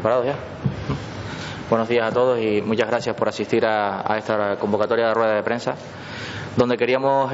¿Preparados ya? Buenos días a todos y muchas gracias por asistir a esta convocatoria de rueda de prensa, donde queríamos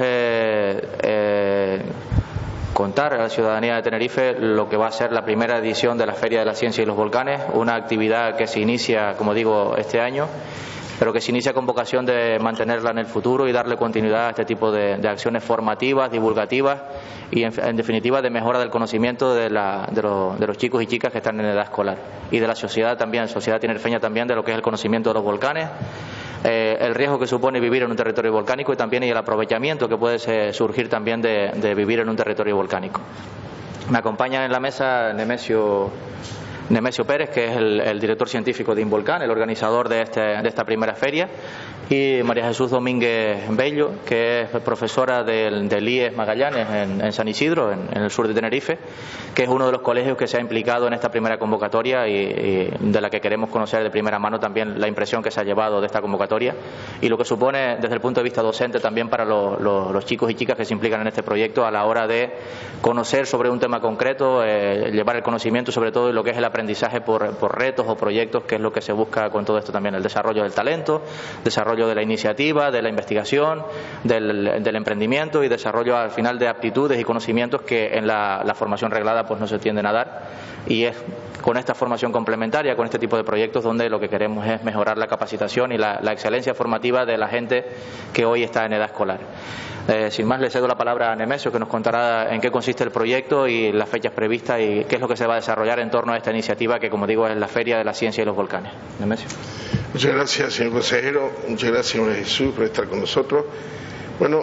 contar a la ciudadanía de Tenerife lo que va a ser la primera edición de la Feria de la Ciencia y los Volcanes, una actividad que se inicia, como digo, este año, pero que se inicia con vocación de mantenerla en el futuro y darle continuidad a este tipo de acciones formativas, divulgativas y, en definitiva, de mejora del conocimiento de los chicos y chicas que están en edad escolar y de la sociedad también, sociedad tinerfeña también, de lo que es el conocimiento de los volcanes, el riesgo que supone vivir en un territorio volcánico y también el aprovechamiento que puede surgir también de vivir en un territorio volcánico. Me acompaña en la mesa Nemesio Pérez, que es el director científico de Involcan, el organizador de esta primera feria, y María Jesús Domínguez Bello, que es profesora del IES Magallanes en San Isidro, en el sur de Tenerife, que es uno de los colegios que se ha implicado en esta primera convocatoria y de la que queremos conocer de primera mano también la impresión que se ha llevado de esta convocatoria y lo que supone desde el punto de vista docente también para los chicos y chicas que se implican en este proyecto a la hora de conocer sobre un tema concreto, llevar el conocimiento sobre todo en lo que es el aprendizaje por retos o proyectos, que es lo que se busca con todo esto también, el desarrollo del talento, desarrollo de la iniciativa, de la investigación, del emprendimiento y desarrollo al final de aptitudes y conocimientos que en la formación reglada pues no se tienden a dar, y es con esta formación complementaria, con este tipo de proyectos, donde lo que queremos es mejorar la capacitación y la excelencia formativa de la gente que hoy está en edad escolar. Sin más, le cedo la palabra a Nemesio, que nos contará en qué consiste el proyecto y las fechas previstas y qué es lo que se va a desarrollar en torno a esta iniciativa que, como digo, es la Feria de la Ciencia y los Volcanes. Nemesio. Muchas gracias, señor consejero. Muchas gracias, señor Jesús, por estar con nosotros. Bueno,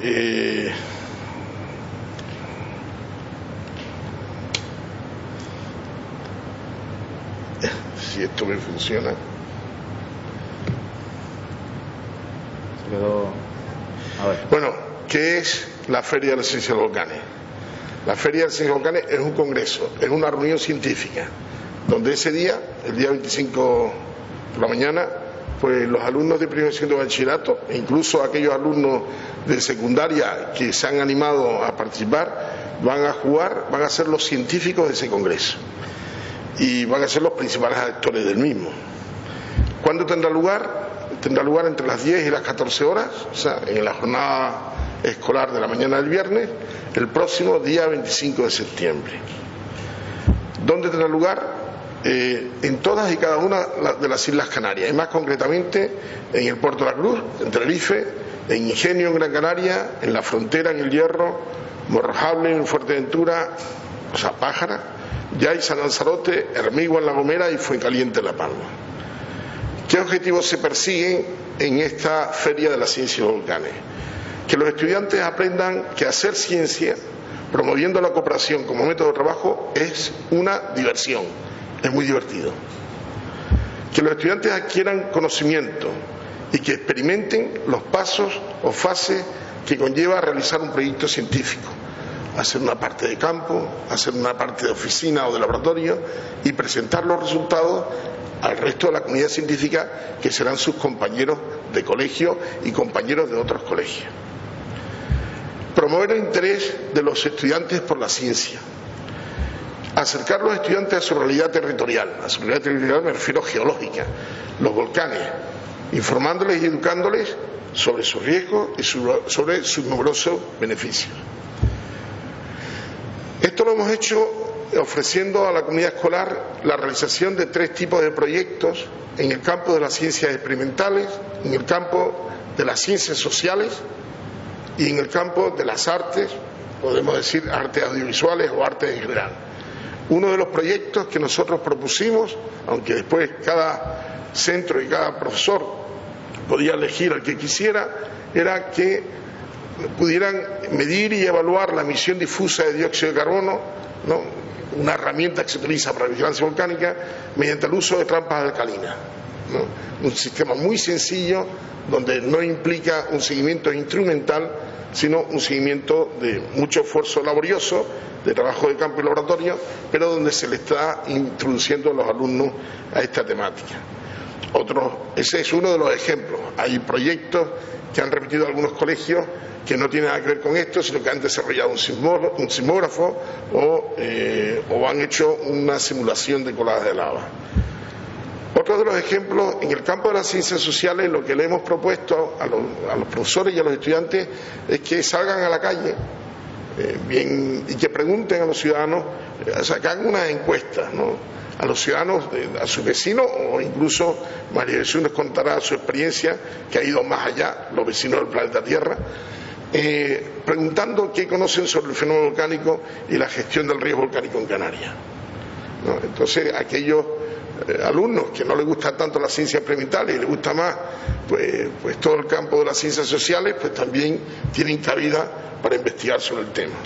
si esto me funciona. Bueno, ¿qué es la Feria de la Ciencia de los Volcanes? La Feria de la Ciencia de los Volcanes es un congreso, es una reunión científica, donde ese día, el día 25 por la mañana, pues los alumnos de primer y segundo bachillerato, e incluso aquellos alumnos de secundaria que se han animado a participar, van a ser los científicos de ese congreso y van a ser los principales actores del mismo. ¿Cuándo tendrá lugar? Tendrá lugar entre las 10 y las 14 horas, o sea, en la jornada escolar de la mañana del viernes, el próximo día 25 de septiembre. ¿Dónde tendrá lugar? En todas y cada una de las Islas Canarias, y más concretamente en el Puerto de la Cruz, en Tenerife, en Ingenio, en Gran Canaria, en La Frontera, en El Hierro, Morrojable, en Fuerteventura, o sea, Pájara, Yai, San Lanzarote, Hermigua, en La Gomera y Fuencaliente, en La Palma. ¿Qué objetivos se persiguen en esta Feria de la Ciencia y los Volcanes? Que los estudiantes aprendan que hacer ciencia, promoviendo la cooperación como método de trabajo, es una diversión, es muy divertido. Que los estudiantes adquieran conocimiento y que experimenten los pasos o fases que conlleva realizar un proyecto científico, hacer una parte de campo, hacer una parte de oficina o de laboratorio y presentar los resultados al resto de la comunidad científica, que serán sus compañeros de colegio y compañeros de otros colegios. Promover el interés de los estudiantes por la ciencia. Acercar a los estudiantes a su realidad territorial. A su realidad territorial me refiero geológica, los volcanes, informándoles y educándoles sobre sus riesgos y sobre sus numerosos beneficios. Esto lo hemos hecho ofreciendo a la comunidad escolar la realización de 3 tipos de proyectos en el campo de las ciencias experimentales, en el campo de las ciencias sociales y en el campo de las artes, podemos decir artes audiovisuales o artes en general. Uno de los proyectos que nosotros propusimos, aunque después cada centro y cada profesor podía elegir al que quisiera, era que pudieran medir y evaluar la emisión difusa de dióxido de carbono, ¿no?, una herramienta que se utiliza para la vigilancia volcánica, mediante el uso de trampas alcalinas, ¿no? Un sistema muy sencillo donde no implica un seguimiento instrumental, sino un seguimiento de mucho esfuerzo laborioso, de trabajo de campo y laboratorio, pero donde se le está introduciendo a los alumnos a esta temática. Ese es uno de los ejemplos. Hay proyectos que han repetido algunos colegios que no tienen nada que ver con esto, sino que han desarrollado un sismógrafo o han hecho una simulación de coladas de lava. Otro de los ejemplos, en el campo de las ciencias sociales, lo que le hemos propuesto a los profesores y a los estudiantes es que salgan a la calle y que pregunten a los ciudadanos, o sea, que hagan unas encuestas, ¿no?, a los ciudadanos, a sus vecinos, o incluso María Jesús nos contará su experiencia, que ha ido más allá, los vecinos del planeta Tierra, preguntando qué conocen sobre el fenómeno volcánico y la gestión del riesgo volcánico en Canarias, ¿no? Entonces, aquellos alumnos que no les gusta tanto las ciencias experimentales y les gusta más pues todo el campo de las ciencias sociales, pues también tienen cabida para investigar sobre el tema.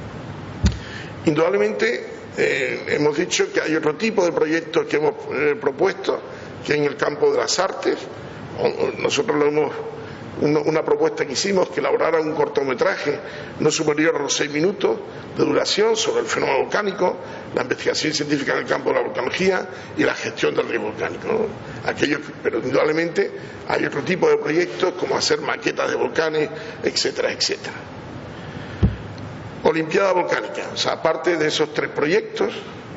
Indudablemente hemos dicho que hay otro tipo de proyectos que hemos propuesto, que en el campo de las artes. Nosotros lo hemos una propuesta que hicimos, que elaborara un cortometraje no superior a los 6 minutos de duración sobre el fenómeno volcánico, la investigación científica en el campo de la volcanología y la gestión del riesgo volcánico, ¿no? Pero indudablemente hay otro tipo de proyectos, como hacer maquetas de volcanes, etcétera, etcétera. Olimpiada volcánica, o sea, aparte de esos 3 proyectos,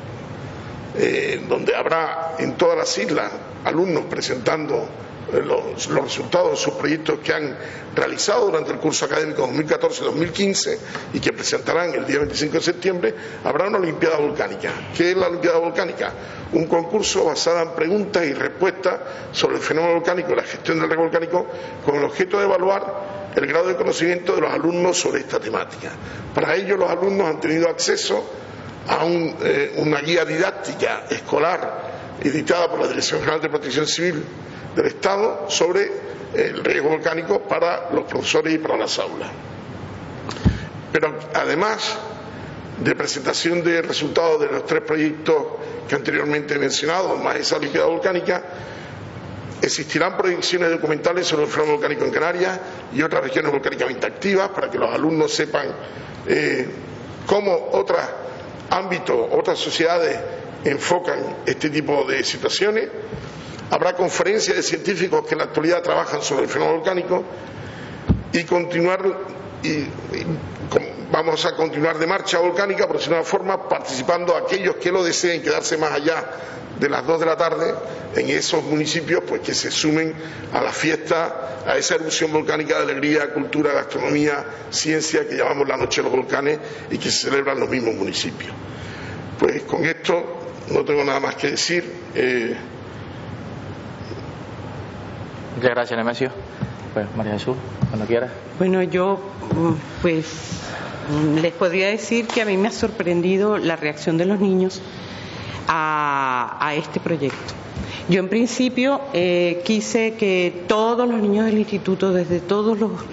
donde habrá en todas las islas alumnos presentando los resultados de sus proyectos que han realizado durante el curso académico 2014-2015 y que presentarán el día 25 de septiembre, habrá una Olimpiada volcánica. ¿Qué es la Olimpiada volcánica? Un concurso basado en preguntas y respuestas sobre el fenómeno volcánico y la gestión del riesgo volcánico, con el objeto de evaluar el grado de conocimiento de los alumnos sobre esta temática. Para ello, los alumnos han tenido acceso a una guía didáctica escolar editada por la Dirección General de Protección Civil del Estado sobre el riesgo volcánico para los profesores y para las aulas. Pero además de presentación de resultados de los 3 proyectos que anteriormente he mencionado, más esa Olimpiada volcánica, existirán proyecciones documentales sobre el fenómeno volcánico en Canarias y otras regiones volcánicamente activas, para que los alumnos sepan cómo otros ámbitos, otras sociedades enfocan este tipo de situaciones. Habrá conferencias de científicos que en la actualidad trabajan sobre el fenómeno volcánico vamos a continuar de marcha volcánica, por decirlo de una forma, participando aquellos que lo deseen quedarse más allá de las 2 de la tarde en esos municipios, pues que se sumen a la fiesta, a esa erupción volcánica de alegría, cultura, gastronomía, ciencia, que llamamos la Noche de los Volcanes y que se celebra en los mismos municipios. Pues con esto no tengo nada más que decir. Muchas gracias, Nemesio. Pues María Jesús, cuando quieras. Bueno, yo pues les podría decir que a mí me ha sorprendido la reacción de los niños a este proyecto. Yo en principio quise que todos los niños del instituto, desde todos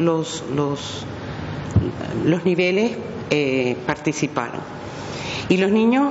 los niveles, participaran. Y los niños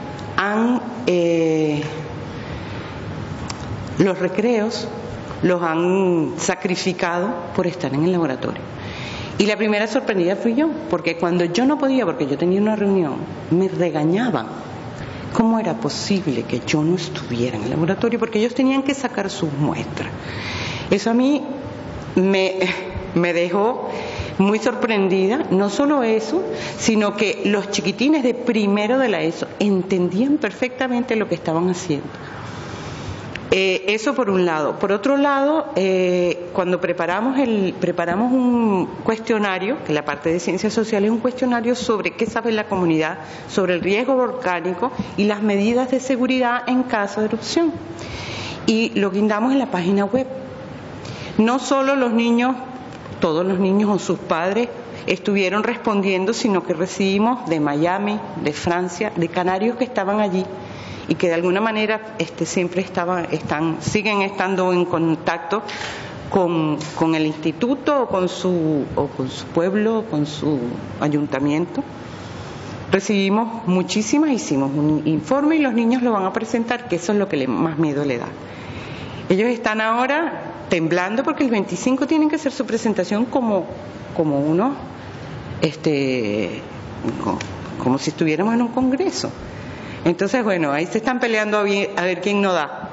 los recreos los han sacrificado por estar en el laboratorio. Y la primera sorprendida fui yo, porque cuando yo no podía, porque yo tenía una reunión, me regañaban. ¿Cómo era posible que yo no estuviera en el laboratorio? Porque ellos tenían que sacar sus muestras. Eso a mí me dejó muy sorprendida. No solo eso, sino que los chiquitines de primero de la ESO entendían perfectamente lo que estaban haciendo. Eso por un lado. Por otro lado, cuando preparamos un cuestionario, que la parte de ciencias sociales es un cuestionario sobre qué sabe la comunidad sobre el riesgo volcánico y las medidas de seguridad en caso de erupción. Y lo guindamos en la página web. No solo los niños, todos los niños o sus padres estuvieron respondiendo, sino que recibimos de Miami, de Francia, de canarios que estaban allí y que de alguna manera siempre siguen estando en contacto con el instituto o con su pueblo o con su ayuntamiento. Recibimos muchísimas, hicimos un informe y los niños lo van a presentar, que eso es lo que más miedo le da. Ellos están ahora temblando porque el 25 tienen que hacer su presentación como si estuviéramos en un congreso. Entonces, bueno, ahí se están peleando a ver quién no da,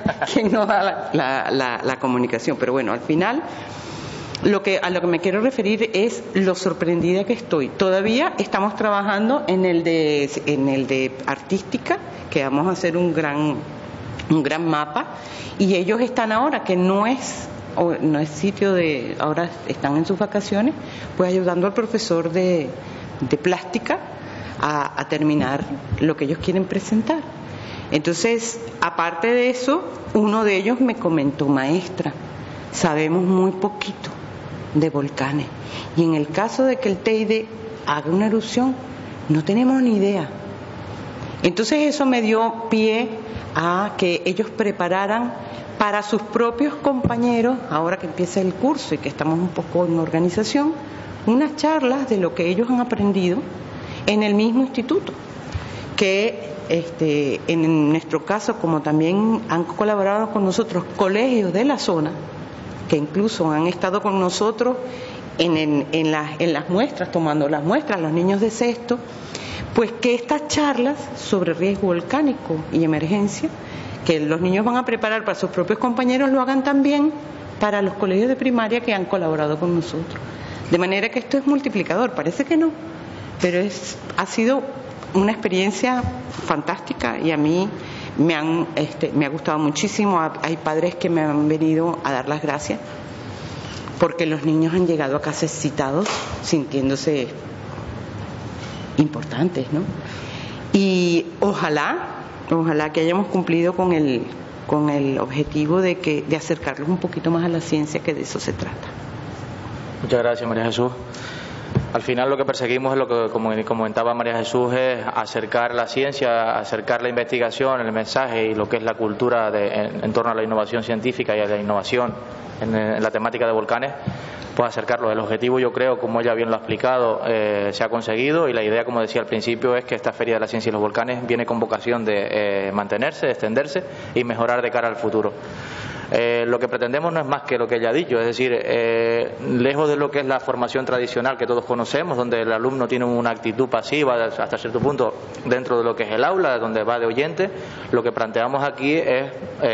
la comunicación. Pero bueno, al final, a lo que me quiero referir es lo sorprendida que estoy. Todavía estamos trabajando en el de artística, que vamos a hacer un gran un gran mapa, y ellos están ahora, que no es sitio de, ahora están en sus vacaciones, pues ayudando al profesor de plástica a terminar lo que ellos quieren presentar. Entonces, aparte de eso, uno de ellos me comentó: maestra, sabemos muy poquito de volcanes, y en el caso de que el Teide haga una erupción, no tenemos ni idea. Entonces eso me dio pie a que ellos prepararan para sus propios compañeros, ahora que empieza el curso y que estamos un poco en organización, unas charlas de lo que ellos han aprendido en el mismo instituto, que en nuestro caso, como también han colaborado con nosotros colegios de la zona, que incluso han estado con nosotros en las muestras, tomando las muestras, los niños de sexto, pues que estas charlas sobre riesgo volcánico y emergencia, que los niños van a preparar para sus propios compañeros, lo hagan también para los colegios de primaria que han colaborado con nosotros. De manera que esto es multiplicador, parece que no, pero ha sido una experiencia fantástica, y a mí me ha gustado muchísimo. Hay padres que me han venido a dar las gracias porque los niños han llegado a casa excitados, sintiéndose importantes, ¿no? Y ojalá que hayamos cumplido con el objetivo de acercarlos un poquito más a la ciencia, que de eso se trata. Muchas gracias, María Jesús. Al final lo que perseguimos es lo que, como comentaba María Jesús, es acercar la ciencia, acercar la investigación, el mensaje y lo que es la cultura en torno a la innovación científica y a la innovación en la temática de volcanes, pues acercarlo. El objetivo, yo creo, como ella bien lo ha explicado, se ha conseguido, y la idea, como decía al principio, es que esta Feria de la Ciencia y los Volcanes viene con vocación de mantenerse, de extenderse y mejorar de cara al futuro. Lo que pretendemos no es más que lo que ella ha dicho, es decir, lejos de lo que es la formación tradicional que todos conocemos, donde el alumno tiene una actitud pasiva hasta cierto punto dentro de lo que es el aula, donde va de oyente, lo que planteamos aquí es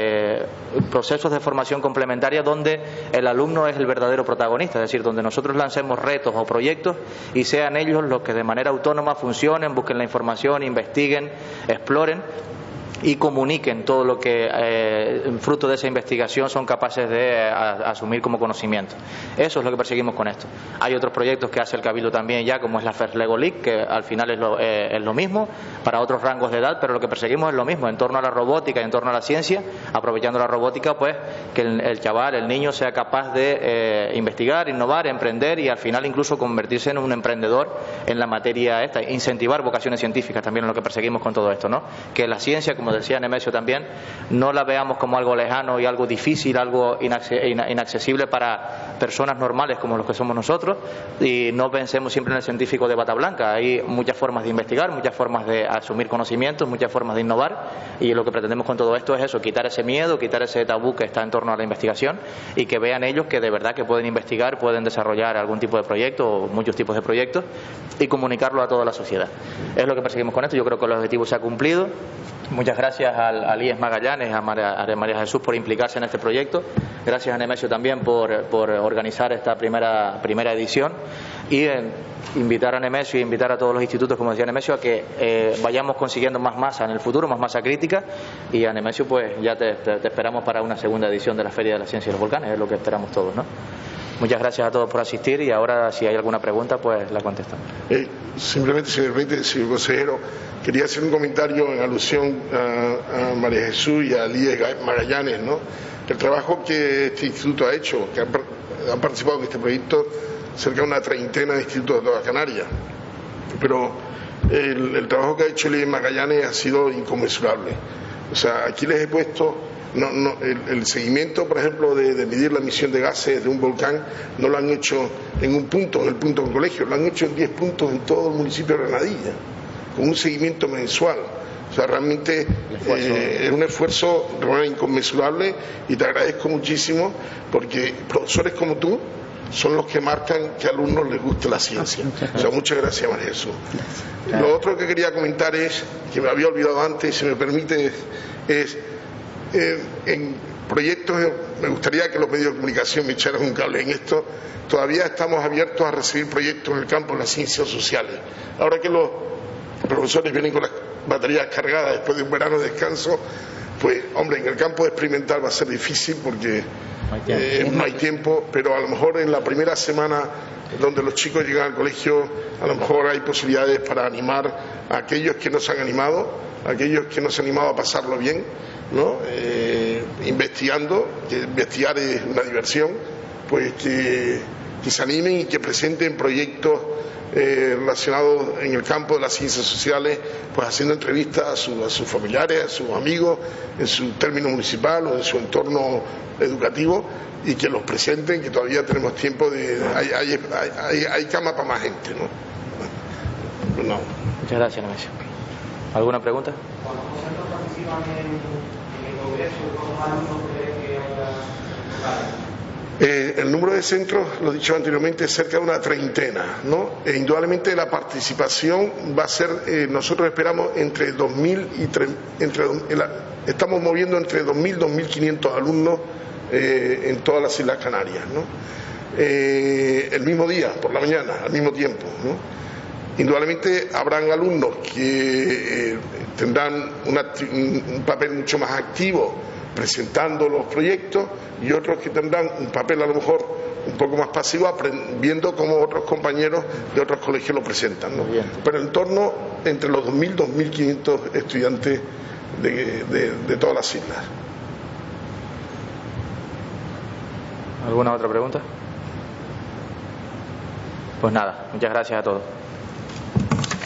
procesos de formación complementaria donde el alumno es el verdadero protagonista, es decir, donde nosotros lancemos retos o proyectos y sean ellos los que de manera autónoma funcionen, busquen la información, investiguen, exploren y comuniquen todo lo que fruto de esa investigación son capaces de asumir como conocimiento. Eso es lo que perseguimos con esto. Hay otros proyectos que hace el Cabildo también ya, como es la First Lego League, que al final es lo mismo para otros rangos de edad, pero lo que perseguimos es lo mismo, en torno a la robótica y en torno a la ciencia, aprovechando la robótica, pues que el chaval, el niño, sea capaz de investigar, innovar, emprender y al final incluso convertirse en un emprendedor en la materia esta, incentivar vocaciones científicas también es lo que perseguimos con todo esto, ¿no? Que la ciencia, como decía Nemesio también, no la veamos como algo lejano y algo difícil, algo inaccesible para personas normales como los que somos nosotros, y no pensemos siempre en el científico de bata blanca. Hay muchas formas de investigar, muchas formas de asumir conocimientos, muchas formas de innovar, y lo que pretendemos con todo esto es eso, quitar ese miedo, quitar ese tabú que está en torno a la investigación, y que vean ellos que de verdad que pueden investigar, pueden desarrollar algún tipo de proyecto o muchos tipos de proyectos y comunicarlo a toda la sociedad. Es lo que perseguimos con esto. Yo creo que el objetivo se ha cumplido. Muchas gracias al IES Magallanes, a María Jesús por implicarse en este proyecto. Gracias a Nemesio también por organizar esta primera edición, y invitar a Nemesio y invitar a todos los institutos, como decía Nemesio, a que vayamos consiguiendo más masa en el futuro, más masa crítica, y a Nemesio pues ya te esperamos para una segunda edición de la Feria de la Ciencia y los Volcanes, es lo que esperamos todos, ¿no? Muchas gracias a todos por asistir, y ahora si hay alguna pregunta pues la contestamos. Simplemente, si me permite, señor consejero, quería hacer un comentario en alusión a María Jesús y a IES Magallanes, ¿no? El trabajo que este instituto ha hecho, que han participado en este proyecto cerca de una treintena de institutos de toda Canarias, pero el trabajo que ha hecho el IES Magallanes ha sido inconmensurable. O sea, aquí les he puesto el seguimiento, por ejemplo, de medir la emisión de gases de un volcán, no lo han hecho en un punto, en el punto del colegio, lo han hecho en 10 puntos en todo el municipio de Granadilla, con un seguimiento mensual. O sea, realmente es un esfuerzo realmente inconmensurable, y te agradezco muchísimo, porque profesores como tú son los que marcan que a alumnos les guste la ciencia. O sea, muchas gracias, María Jesús. Lo otro que quería comentar es, que me había olvidado antes, si me permite, es en proyectos, me gustaría que los medios de comunicación me echaran un cable en esto. Todavía estamos abiertos a recibir proyectos en el campo de las ciencias sociales. Ahora que los profesores vienen con las baterías cargadas después de un verano de descanso, pues hombre, en el campo experimental va a ser difícil porque no hay tiempo, pero a lo mejor en la primera semana donde los chicos llegan al colegio, a lo mejor hay posibilidades para animar a aquellos que no se han animado, a aquellos que no se han animado a pasarlo bien, ¿no? Investigando, que investigar es una diversión, pues que se animen y que presenten proyectos relacionados en el campo de las ciencias sociales, pues haciendo entrevistas a sus familiares, a sus amigos, en su término municipal o en su entorno educativo, y que los presenten, que todavía tenemos tiempo hay cama para más gente, ¿no? No. Muchas gracias, Nemesio. ¿Alguna pregunta? Cuando los centros participan en el Congreso, ¿cuántos alumnos creen que hay? El número de centros, lo he dicho anteriormente, es cerca de una treintena, ¿no? Indudablemente la participación va a ser, nosotros esperamos entre 2.000 y estamos moviendo entre 2.000 y 2.500 alumnos en todas las Islas Canarias, ¿no? El mismo día, por la mañana, al mismo tiempo, ¿no? Indudablemente habrán alumnos que tendrán un papel mucho más activo presentando los proyectos, y otros que tendrán un papel a lo mejor un poco más pasivo, viendo cómo otros compañeros de otros colegios lo presentan, ¿no? Pero en torno entre los 2.000 y 2.500 estudiantes de todas las islas. ¿Alguna otra pregunta? Pues nada, muchas gracias a todos.